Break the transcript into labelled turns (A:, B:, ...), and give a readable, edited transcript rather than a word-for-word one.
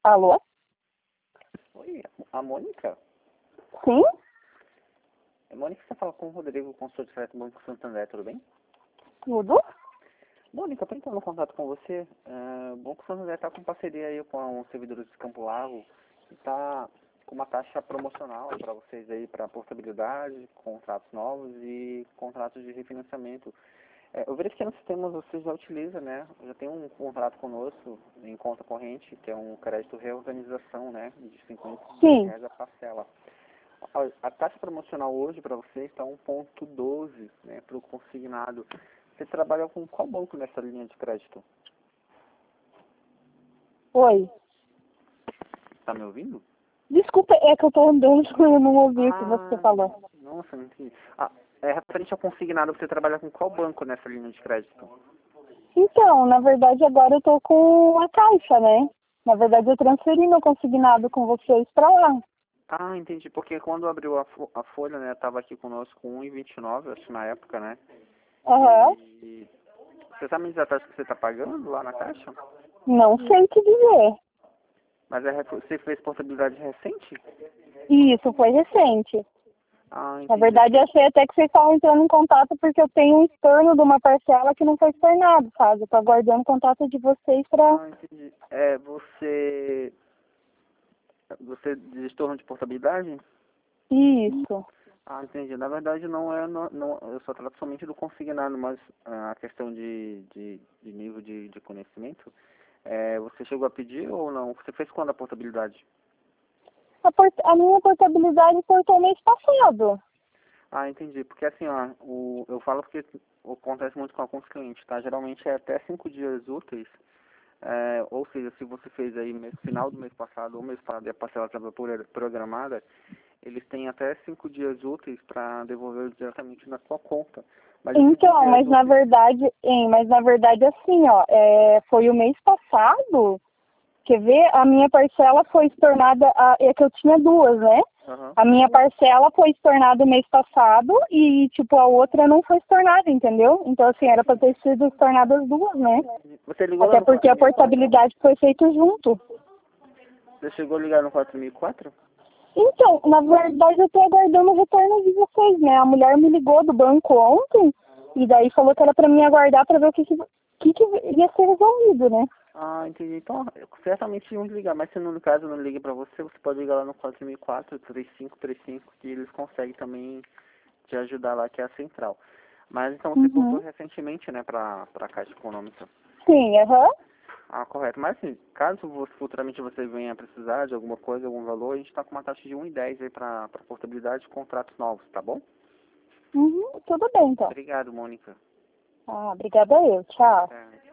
A: Alô?
B: Oi, a Mônica?
A: Sim?
B: É Mônica, você fala com o Rodrigo, consultor de crédito do Banco Santander, tudo bem?
A: Tudo?
B: Mônica, estou entrando em contato com você. O Banco Santander está com parceria aí com os servidores de Campo Largo e está com uma taxa promocional para vocês aí para portabilidade, contratos novos e contratos de refinanciamento. Eu verifiquei no sistema, você já utiliza, né? Já tem um contrato conosco em conta corrente, que é um crédito reorganização, né? De
A: Sim.
B: R$ 50 a parcela. A taxa promocional hoje para você está 1,12, né? Para o consignado. Você trabalha com qual banco nessa linha de crédito?
A: Oi.
B: Tá me ouvindo?
A: Desculpa, é que eu tô andando e eu não ouvi o que você falou.
B: Nossa, não entendi. Referente ao consignado, você trabalha com qual banco nessa linha de crédito?
A: Então, na verdade, agora eu tô com a Caixa, né? Na verdade, eu transferi meu consignado com vocês pra lá.
B: Entendi. Porque quando abriu a folha, né? Tava aqui conosco com 1,29, acho, na época, né?
A: Aham.
B: E você sabe me dizer a taxa que você está pagando lá na Caixa?
A: Não sei o que dizer.
B: Mas você fez portabilidade recente?
A: Isso, foi recente. Na
B: Entendi.
A: verdade, eu achei até que vocês estavam entrando em contato porque eu tenho um estorno de uma parcela que não foi estornado, sabe? Eu tô aguardando o contato de vocês pra...
B: Entendi. Você de estorno de portabilidade?
A: Isso.
B: Entendi. Na verdade, não é, não, eu só trato somente do consignado, mas a questão de nível de conhecimento, você chegou a pedir ou não? Você fez quando a portabilidade?
A: A minha portabilidade cortou mês passado.
B: Entendi. Porque assim, ó, eu falo porque acontece muito com alguns clientes, tá? Geralmente é até 5 dias úteis, ou seja, se você fez aí no final do mês passado ou mês passado e a parcela estava programada, eles têm até 5 dias úteis para devolver diretamente na sua conta.
A: Então, mas na verdade, assim, ó, foi o mês passado, quer ver? A minha parcela foi estornada, é que eu tinha duas, né?
B: Uhum.
A: A minha parcela foi estornada mês passado e, tipo, a outra não foi estornada, entendeu? Então, assim, era para ter sido estornadas as duas, né?
B: Você ligou
A: Até
B: lá no
A: porque a
B: 4004?
A: portabilidade foi feita junto.
B: Você chegou a ligar no 4004?
A: Então, na verdade, eu tô aguardando o retorno de vocês, né? A mulher me ligou do banco ontem e daí falou que era para mim aguardar para ver o que ia ser resolvido, né?
B: Entendi. Então, certamente iam ligar, mas se no caso não ligue para você, você pode ligar lá no 4004, 3535, que eles conseguem também te ajudar lá, que é a central. Mas então você voltou recentemente, né, para a Caixa Econômica?
A: Sim, aham.
B: Correto. Mas assim, caso futuramente você venha a precisar de alguma coisa, algum valor, a gente está com uma taxa de 1,10 aí para portabilidade de contratos novos, tá bom?
A: Tudo bem, então.
B: Obrigado, Mônica.
A: Obrigada eu. Tchau.